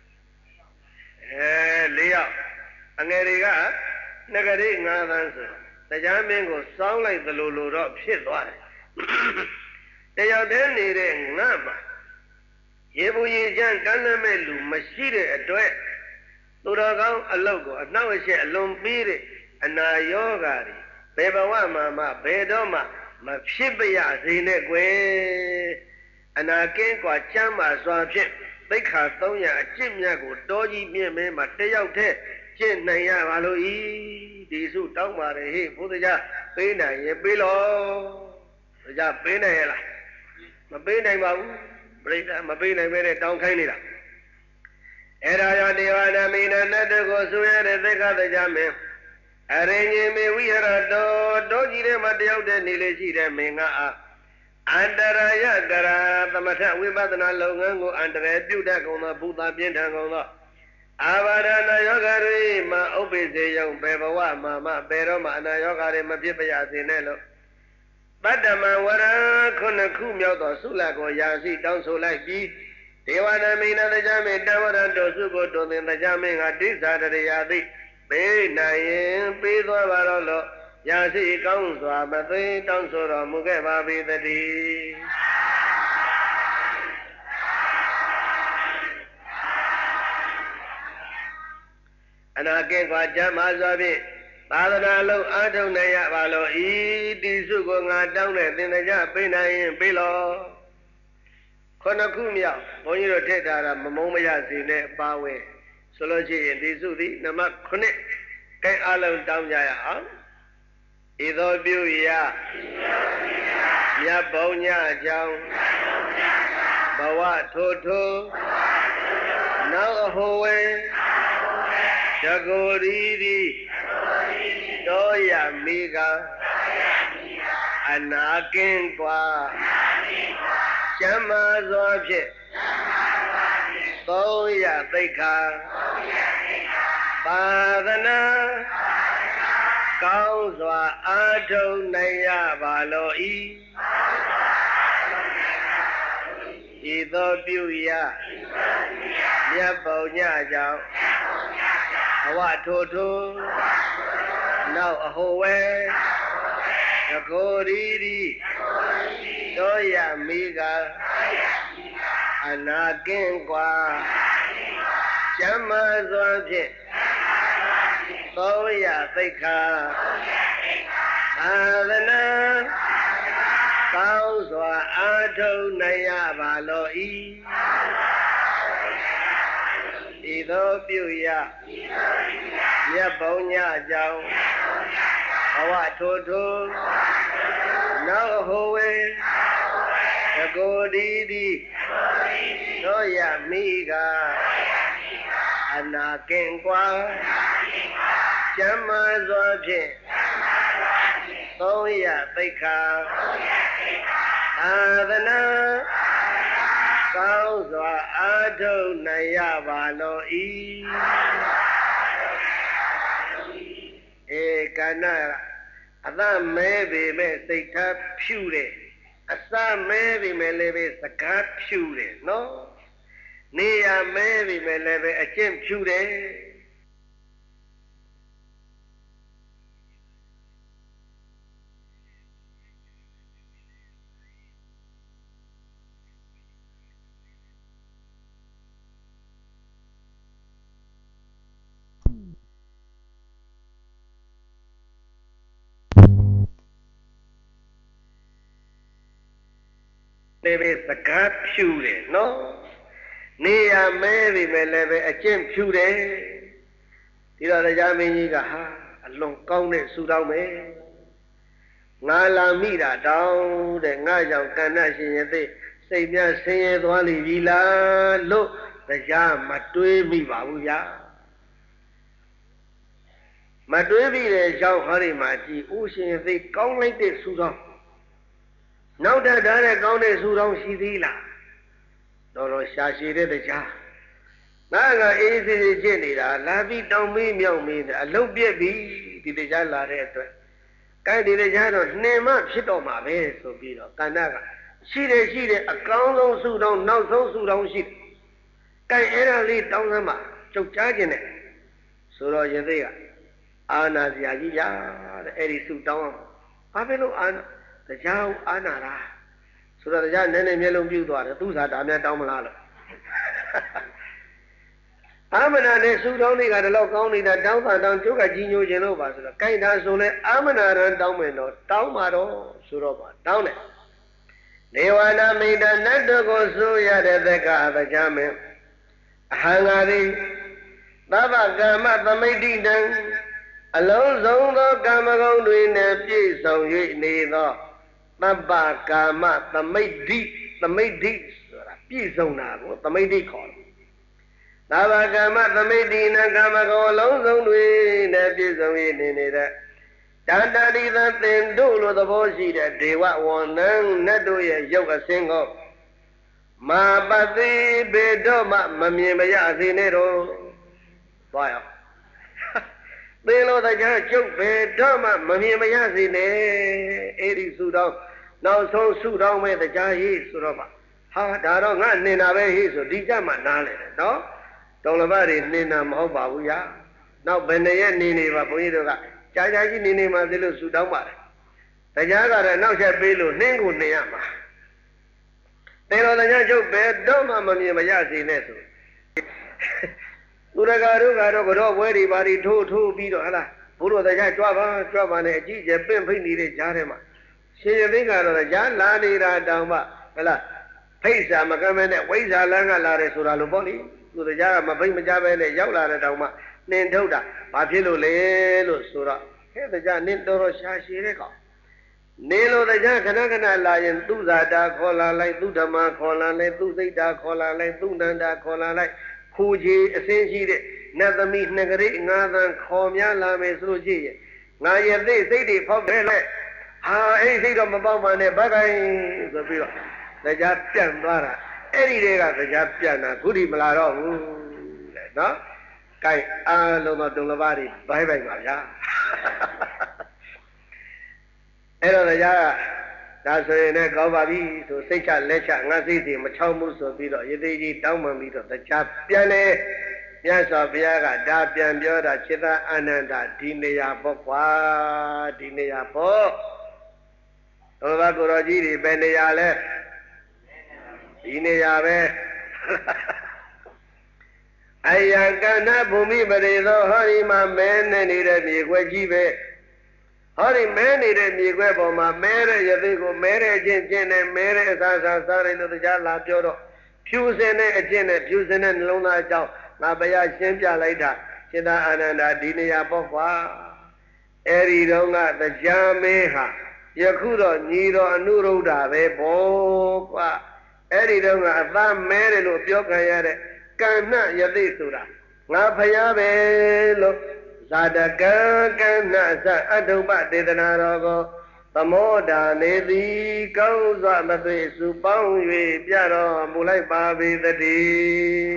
A: ၄ယောက်အငယ်တွေကငကတိ9သန်းဆိုတရားမင်းကိုစောင်းလိုက်သလိုလိုတော့ဖြစ်သွားတယ်တယောက်တည်းနေတဲ့ငါမှာရေဘူးရေချမ်းကမ်းလည်းမဲ့လူမရှိတဲ့အတွက်သူတော်ကောင်းအလုတ်ကိုအနှောက်အယှက်အလွန်ပြီးတဲ့အနာယောဂါတွေဘယ်ဘဝမှာဘယ်တော့မှမဖြစ်ပါရစေနဲ့ကွယ်အနာကင်းกว่าကျမ်းမာစွာဖြင့်သိက္ခာ300အကျင့်မြတ်ကိုတောကြီးမြင့်မင်းမှာတယောက်တည်းကျင့်နိုင်ရပါလို့ဤဒီစုတောင်းပါတယ်ဟေ့ဘုရားပေးနိုင်ရင်ပေးလို့ဘုရားပေးနိုင်ရဲ့လားမပေးနိုင်ပါဘူးပြိဿမပေးနိုင်ပဲနဲ့တောင်းခိုင်းနေတာအဲ့ဒါကြောင့်ဒေဝနာမိနနတ်တို့ကိုဆိုရတဲ့သိက္ခာတရားမင်းအရင်ကြီးမေဝိဟရတောကြီးထဲမှာတယောက်တည်းနေလေရှိတဲ့မင်းကအန္တရာယကရာသမထဝိပဿနာလုပ်ငန်းကိုအန္တရာယ်ပြုတတ်ကုန်သောဘုဒ္ဓပြင်းထန်ကုန်သောအာဘာဒနာယောဂတွေမှာဥပ္ပိစေယုံဘယ်ဘဝမှာမှဘယ်တော့မှအနာယောဂတွေမဖြစ်ပါရစေနဲ့လို့ပတ္တမဝရ9ခုမြောက်သောဆုလကိုယာစီတောင်းဆိုလိုက်ပြီးဒေဝနာမိနတရားမင်းတဝရတောစုကိုတုံသင်တရားမင်းကတိစ္ဆာတရယာသိပေးနိုင်ရင်ပေးသွားပါတော့လို့ရာရှိကောင်းစွာမသိတောင်းဆိုတော်မူခဲ့ပါပေတည်းအနာကင်းกว่าကျမ်းမာစွာဖြင့်သာသနာလုံးအားထုတ်နိုင်ရပါလို့ဤတိစုကိုငါတောင်းတဲ့သင်္ကြန်ပေးနိုင်ရင်ပေးလို့9ခုမြောက်ဘုန်းကြီးတို့ထည့်ထားတာမမုန်းမရစေနဲ့ပါဝင်ဆိုလို့ရှိရင်ဒီစုသည်နံပါတ်9ကဲအားလုံးတောင်းကြရအောင်ဤသို့ပြုရမြတ်ဘုံညကြောင့်ဘဝထိုးထိုးနောက်အဟိုဝဲတကိုယ်ရီတောရမိကအနာကင်းกว่าကျမ်းမာစွာဖြင့်300သိက္ခာပါဒနာကောင်းစွာအားထုတ်နိုင်ရပါလို့ဤဤသို့ပြုရမြတ်ဘုံညကြောင့်ဘဝထိုးထိုးနောက်အဟိုဝဲတကိုယ်ရီတောရမိကအနာကင်းกว่าကျမ်းမာစွာဖြင့်300သိက္ခာသာသနာကောင်းစွာအားထုတ်နိုင်ရပါလို့ဤဤသို့ပြုရမြတ်ဘုံညကြောင့်ဘဝထိုးထိုးနောက်ဟိုဝဲတကိုယ်ဒီသောရမိကနာကင်ကွာကျမ်းမာစွာဖြင့်သုံးရသိက္ခာသာသနာကောင်းစွာအားထုတ်နိုင်ရပါလောဤကဏ္ဍအသမဲပေမဲ့စိတ်ထားဖြူတယ်အစမဲပေမဲ့လည်းပဲစကားဖြူတယ်နော်နေရမဲပေမဲ့လည်းပဲအကျင့်ဖြူတယ်လည်းပဲစကားဖြူတယ်နော်နေရမဲပြီမဲ့လည်းပဲအကျင့်ဖြူတယ်ဒီတော့တရားမင်းကြီးကဟာအလွန်ကောင်းတဲ့ဆူတောင်းပဲငါလာမိတာတောင်းတဲ့ငါကြောင့်ကဏ္ဍရှင်ရဲ့သိစိတ်များဆင်းရဲသွားလိမ့်ပြီလားလို့တရားမတွေးမိပါဘူးဗျာမတွေးမိတဲ့ကြောင့်ဟောဒီမှာကြည်ဥရှင်ရဲ့သိကောင်းလိုက်တဲ့ဆူတောင်းနောက်တည်းဒါနဲ့ကောင်းတဲ့ဆူတောင်းရှိသေးလားတော်ရှာရှည်တဲ့တရားငါကအေးစေးစေးဖြစ်နေတာလာပြီးတောင်းမေးမြောက်မေးတယ်အလုံးပြက်ပြီဒီတရားလာတဲ့အတွက်ကိုင်းဒီတရားတော့နှင်မှဖြစ်တော့မှာပဲဆိုပြီးတော့ကန္နာကရှိတယ်အကောင်းဆုံးဆူတောင်းနောက်ဆုံးဆူတောင်းရှိတယ်ကိုင်းအဲ့ဒါလေးတောင်းစမ်းမှကြုတ်ကြားခြင်းနဲ့ဆိုတော့ယသိကအာနာစရာကြီးရတဲ့အဲ့ဒီဆူတောင်းဘာဖြစ်လို့တရားအာနာလားဆိုတော့တရားနည်းနည်းမျက်လုံးပြူသွားတယ်သူစားဒါများတောင်းမလားလို့အာမနာနဲ့ဆူတောင်းတွေကတလောက်ကောင်းနေတာတောင်းတာတောင်းကျုပ်ကကြီးညိုခြင်းလို့ပါဆိုတော့ကြိုက်တာဆိုလဲအာမနာရန်တောင်းမယ်တော့တောင်းပါတော့ဆိုတော့ပါတောင်းတယ်ဒေဝနာမိတ္တနတ်တို့ကိုဆိုရတဲ့သက္ကအတရားမင်းအဟံဃာတိသဗ္ဗကာမသမိဋ္ဌိတံအလုံးစုံသောကာမဂုဏ်တွေနဲ့ပြည့်စုံ၍နေသောသဗ္ဗကာမသမိဋ္ဌိဆိုတာပြည့်စုံတာကိုသမိဋ္ဌိခေါ်တယ်သဗ္ဗကာမသမိဋ္ဌိနကာမဂုဏ်အလုံးစုံတွေနဲ့ပြည့်စုံ၍နေနေတဲ့တန္တရိသသင်တို့လိုသဘောရှိတဲ့ဒေဝဝန္နံနတ်တို့ရဲ့ရုပ်အစင်းကိုမာပတိဘေတော့မှမမြင်မရစေနဲ့တော့သွားရောသင်လိုတရားကျုပ်ဘေတော့မှမမြင်မရစေနဲ့အဲ့ဒီစုတော်နောက်ဆုံးစုတော်မဲ့တရားဟိဆိုတော့ပါဟာဒါတော့ငါနှင်တာပဲဟိဆိုဒီကြမှာနားလေတယ်နော်တော်လဘတွေနှင်တာမဟုတ်ပါဘူးယာနောက်ဘယ်နဲ့ရက်နေပါဘုန်းကြီးတို့ကကြာကြာကြီးနေမှသိလို့စုတောင်းပါတယ်တရားကတော့နောက်ချက်ပေးလို့နှင်းကိုနှင်ရမှာသင်တော်တရားကျုပ်ဘေတော့မှမမြင်မရစေနဲ့ဆိုသူရကာတို့ကတော့ကတော့ဘွဲတွေပါတွေထိုးပြီးတော့ဟလားဘုရားတရားကြွားပါနဲ့အကြည့်ကျပင့်ဖိတ်နေတဲ့ကြားထဲမှာရှင်ရသိန်းကတော့ကြားလာနေတာတောင်မှဟလားဖိတ်စာမကမ်းမဲနဲ့ဝိဇ္ဇာလန်းကလာတယ်ဆိုတာလို့ပေါ့လေသူတရားကမဖိတ်မကြပဲနဲ့ရောက်လာတဲ့တောင်မှနှင်ထုတ်တာဘာဖြစ်လို့လဲလို့ဆိုတော့ဟဲ့တရားနင်းတော်ရှာရှည်တဲ့ကောင်နေလို့တရားခဏလာရင်သူဇာတာခေါ်လာလိုက်သူဓမ္မခေါ်လာလိုက်သူစိတ်တာခေါ်လာလိုက်သူနန္တာခေါ်လာလိုက်ခူကြီးအစင်းရှိတဲ့နတ်သမီးနှစ်ကလေးငါးသန်းခေါ်များလာမယ်ဆိုလို့ရှိရင်ငါရဲ့သိစိတ်တွေဖောက်တယ်လေဟာအဲ့စိတ်တော့မပေါက်ပါနဲ့ဘက်ကိုင်းဆိုပြီးတော့တရားပြန်သွားတာအဲ့ဒီတွေကတရားပြန်တာခုထိမလာတော့ဘူးလေနော်ကဲအားလုံးသောတုံလဘာတွေဘိုင်းပါဗျာအဲ့တော့တရားကဒါဆိုရင်လည်းကောင်းပါပြီဆိုစိတ်ချလက်ချငါစိတ်တွေမချောင်းဘူးဆိုပြီးတော့ယသိကြီးတောင်းပန်ပြီးတော့တရားပြန်လေမြတ်စွာဘုရားကဒါပြန်ပြောတာจิตအာနန္ဒဒီနေရာပေါ့ကွာဒီနေရာပေါ့တော်ဘာကိုတော်ကြီးတွေပဲနေရာလဲဒီနေရာပဲအယံကဏ္ဍဘူမိပရိသောဟောဒီမှာမဲနေတဲ့မြေခွဲကြီးပဲဟောဒီမဲနေတဲ့မြေခွဲပေါ်မှာမဲတဲ့ယသိကိုမဲတဲ့အချင်းချင်းနဲ့မဲတဲ့အစားစားရလို့တရားလာပြောတော့ဖြူစင်တဲ့အချင်းနဲ့ဖြူစင်တဲ့နှလုံးသားအကြောင်းငါဘုရားရှင်းပြလိုက်တာจิตအာနန္ဒဒီနေရာပေါ့ကွာအဲ့ဒီတော့ကတရားမဲဟာယခုတော့ညီတော်အနုရုဒ္ဓပဲပေါ့ကွာအဲ့ဒီတော့ကအသားမဲတယ်လို့ပြောခံရတဲ့ကဏ္ဍယသိဆိုတာ ngã phaya bê lô sa đà ca ca na sa adu ba tê na ro go tamo đà nê di câu dọa mà tuệ su bóng yuê bia ro mù lai ba bê tê đi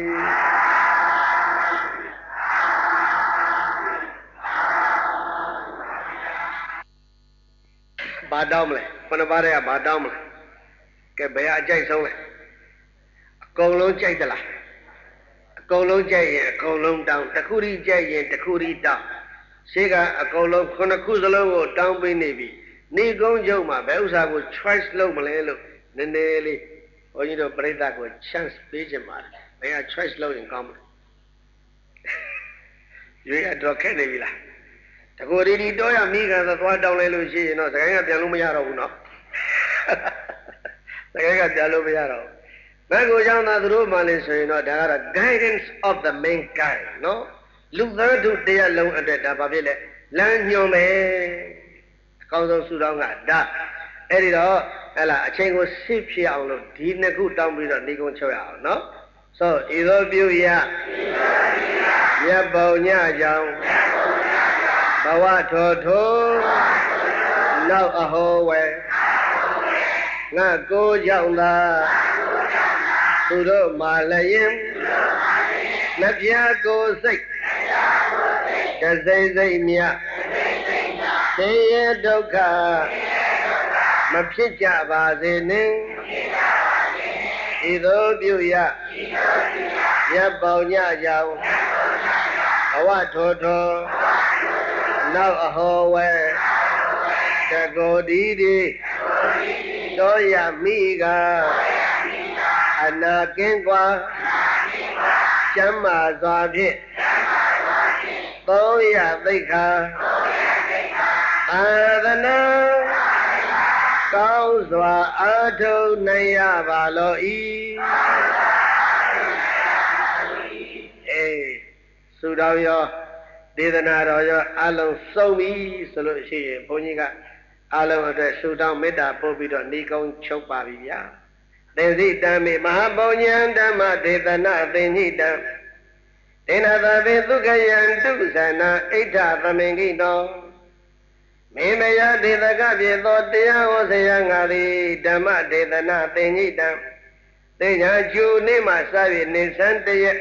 A: bà đau mày con bà đây bà đau mày cái bé chạy xong này con lớn chạy thế là con lớn chạy con lớn đau ta khu đi chạy ta khu đi đau sẽ cả con lớn con nó khu lớn của đau bên này bị ni con dâu mà béo sao của choice lâu mà lấy luôn nên đi ôi như đó bây giờ của chance bây giờ mà bây giờ choice lâu những con vậy là đó cái này bị là ta khu đi đó là mi cái đó đau lấy luôn chứ nó cái cái luôn mới ra đâu nó cái cái luôn mới ra đâu mấy cô cháu ta thử mà lên xem nó đó là guidance of the mankind nó lúc đó tụi đây lâu ở đây đã bảo biết là lan nhiều mẹ con dâu su đâu ngã đã ấy đi đó hay là trên cô xếp chiang luôn đi này cũng đau bị rồi đi con chơi ảo nó so ý đó biểu ya ya bao nha giàu bảoว่าโทโทနောက်အဟောဝဲငါကိုကြောင့်သာသူတို့မာလည်းလက်ပြကိုစိတ်တစိမ့်စိမ့်မြသေရဒုက္ခမဖြစ်ကြပါစေနှင့်ဤသို့ပြုရရပ်ပေါညကြောင့်ဘဝထောထောနောက်အဟောဝဲတကောဒီဒီတောရမိကအနာကင်းကွာကျမ်းမာစွာဖြင့်သုံးရသိက္ခာအာသနာကောင်းစွာအားထုတ်နိုင်ရပါလောဤဆုတောင်းရောဒေသနာတော်ရောအလုံးစုံပြီဆိုလို့ရှိရင်ဘုန်းကြီးကအလုံးအတွက်ဆုတောင်းမေတ္တာပို့ပြီးတော့ဤကုန်းချုပ်ပါပြီဗျာသင်္စိတံမေမဟာပုံညံဓမ္မဒေသနာသင်္ညိတံဒေနသဗေသုခယံတုဇနာဣဋ္ဌသမင်္ကိတောမေမယဒေသကပြေသောတရားဟောစရာငါသည်ဓမ္မဒေသနာသင်္ညိတံသိညာကျူနေ့မှစ၍နေစံတရက်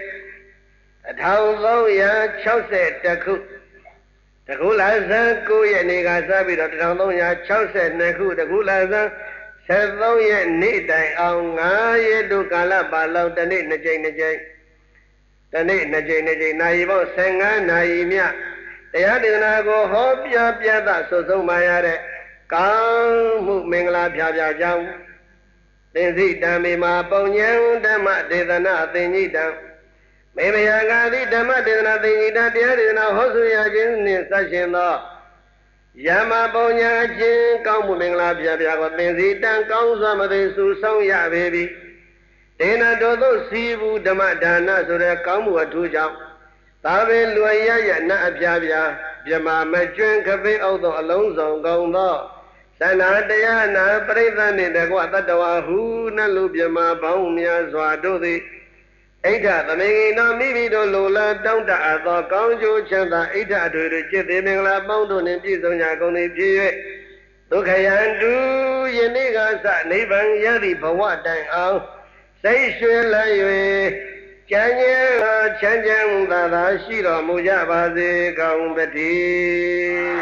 A: 1360ခုတခုလဆန်း9ရက်နေ့ကစပြီးတော့1362ခုတခုလဆန်း73ရက်နေ့တိုင်အောင်9ရက်တို့ကာလပါလောက်တစ်နေ့2ကြိမ်2ကြိမ်တစ်နေ့2ကြိမ်2ကြိမ်နိုင်ပေါင်း15နာရီမြတရားဒေသနာကိုဟောပြပြသဆွဆုံးပါရတဲ့ကောင်းမှုမင်္ဂလာဖြာဖြာကြောင်းသင်္စိတံမေမှာပုံညံဓမ္မဒေသနာသင်္ညိတံမေမယံကာတိဓမ္မဒေသနာသင်္ကြန်တရားဒေသနာဟောဆိုရခြင်းနှင့်ဆက်ရှင်သောယမပုံညာခြင်းကောင်းမှုမင်္ဂလာပြပြကိုသင်္စီတံကောင်းစွာမသိစုဆောင်ရပေပြီဒေနတော်သို့စီဘူးဓမ္မဒါနဆိုတဲ့ကောင်းမှုအထူးကြောင့်သာဝေလွယ်ရရနတ်အပြပြမြမမကျွန်းခပိအောက်သောအလုံးစုံကုန်သောသန္တာတရားနာပရိသတ်နှင့်တကွတတ္တဝါဟုနတ်လူမြမပေါင်းများစွာတို့သည်ဣဋ္ဌသမင်္ဂိနောမိမိတို့လိုလားတောင်းတအပ်သောကောင်းကျိုးချမ်းသာဣဋ္ဌအထွေထွေจิตသေးမင်္ဂလာပေါင်းတို့နှင့်ပြည့်စုံကြကုန်သည်ဖြစ်၍ဒုက္ခယံတုယနေ့ကစနိဗ္ဗာန်ရသည့်ဘဝတိုင်အောင်စိတ်ရွှင်လန်း၍ကျမ်းချမ်းသာသာရှိတော်မူကြပါစေကောင်းပါတည်း